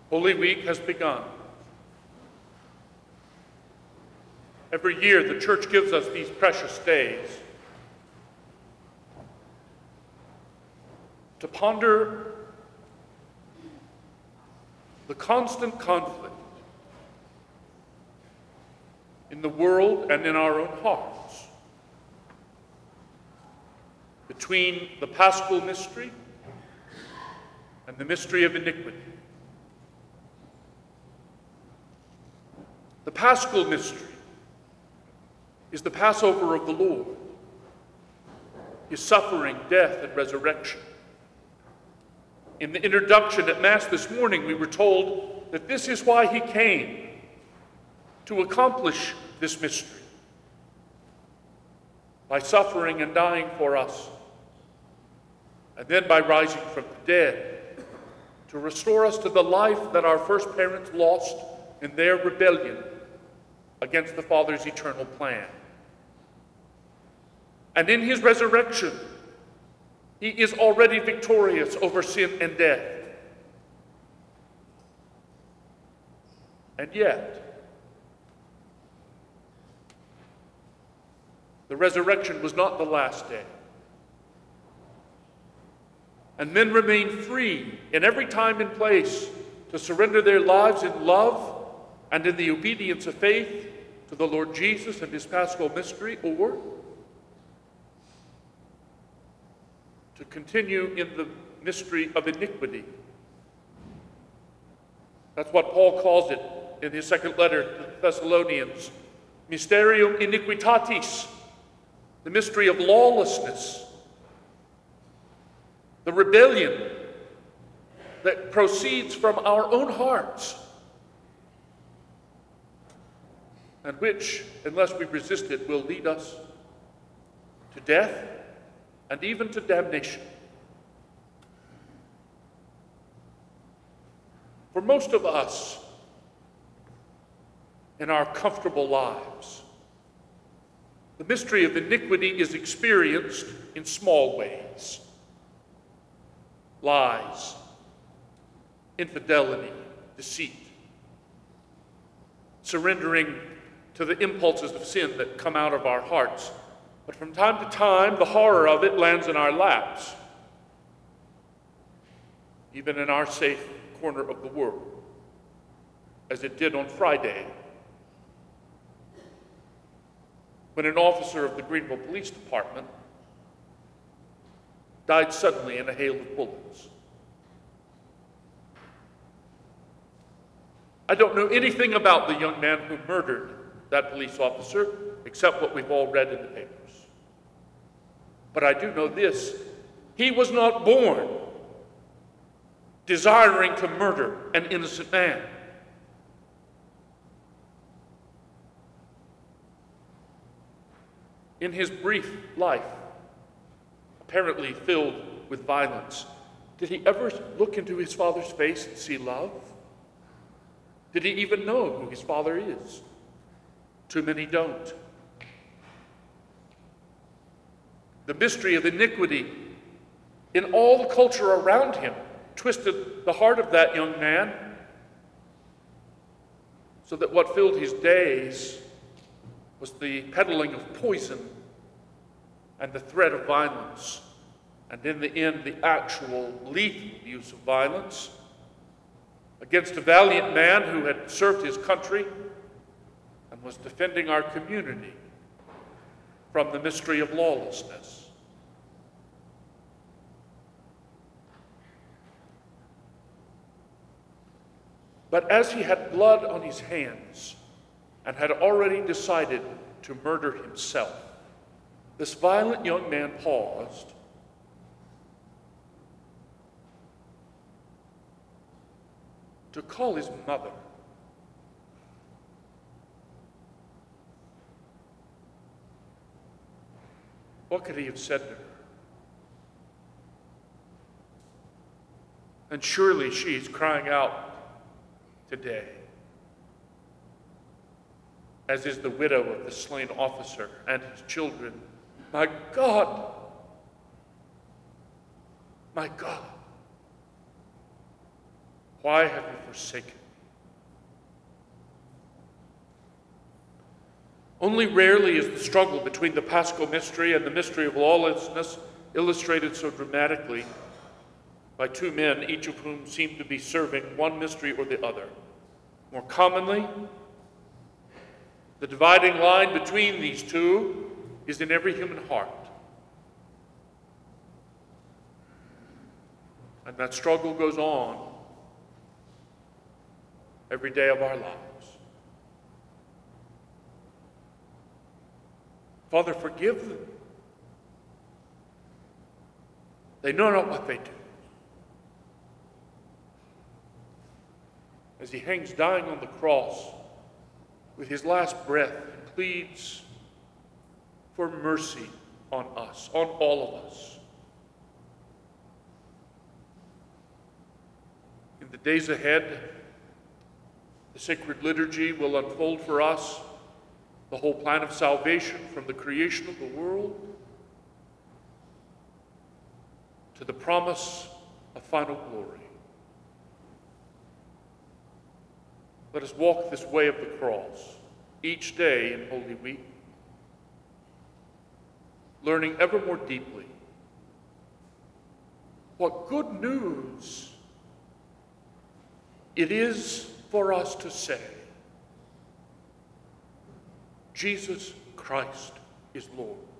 Holy Week has begun. Every year, the Church gives us these precious days to ponder the constant conflict in the world and in our own hearts between the Paschal mystery and the mystery of iniquity. The Paschal mystery is the Passover of the Lord, his suffering, death, and resurrection. In the introduction at Mass this morning, we were told that this is why he came, to accomplish this mystery by suffering and dying for us, and then by rising from the dead to restore us to the life that our first parents lost in their rebellion against the Father's eternal plan. And in his resurrection, he is already victorious over sin and death. And yet, the resurrection was not the last day. And men remain free in every time and place to surrender their lives in love and in the obedience of faith to the Lord Jesus and his Paschal mystery, or to continue in the mystery of iniquity. That's what Paul calls it in his second letter to the Thessalonians. Mysterium iniquitatis, the mystery of lawlessness, the rebellion that proceeds from our own hearts, and which, unless we resist it, will lead us to death and even to damnation. For most of us, in our comfortable lives, the mystery of iniquity is experienced in small ways. Lies, infidelity, deceit, surrendering to the impulses of sin that come out of our hearts. But from time to time, the horror of it lands in our laps, even in our safe corner of the world, as it did on Friday, when an officer of the Greenville Police Department died suddenly in a hail of bullets. I don't know anything about the young man who murdered that police officer, except what we've all read in the papers. But I do know this: he was not born desiring to murder an innocent man. In his brief life, apparently filled with violence, did he ever look into his father's face and see love? Did he even know who his father is? Too many don't. The mystery of iniquity in all the culture around him twisted the heart of that young man, so that what filled his days was the peddling of poison and the threat of violence, and in the end, the actual lethal use of violence against a valiant man who had served his country and was defending our community from the mystery of lawlessness. But as he had blood on his hands and had already decided to murder himself, this violent young man paused to call his mother. What could he have said to her? And surely she's crying out today, as is the widow of the slain officer and his children. My God, Why have you forsaken me? Only rarely is the struggle between the Paschal mystery and the mystery of lawlessness illustrated so dramatically by two men, each of whom seem to be serving one mystery or the other. More commonly, the dividing line between these two is in every human heart. And that struggle goes on every day of our lives. Father, forgive them. They know not what they do. As he hangs dying on the cross with his last breath, he pleads for mercy on us, on all of us. In the days ahead, the sacred liturgy will unfold for us the whole plan of salvation from the creation of the world to the promise of final glory. Let us walk this way of the cross each day in Holy Week, learning ever more deeply what good news it is for us to say, Jesus Christ is Lord.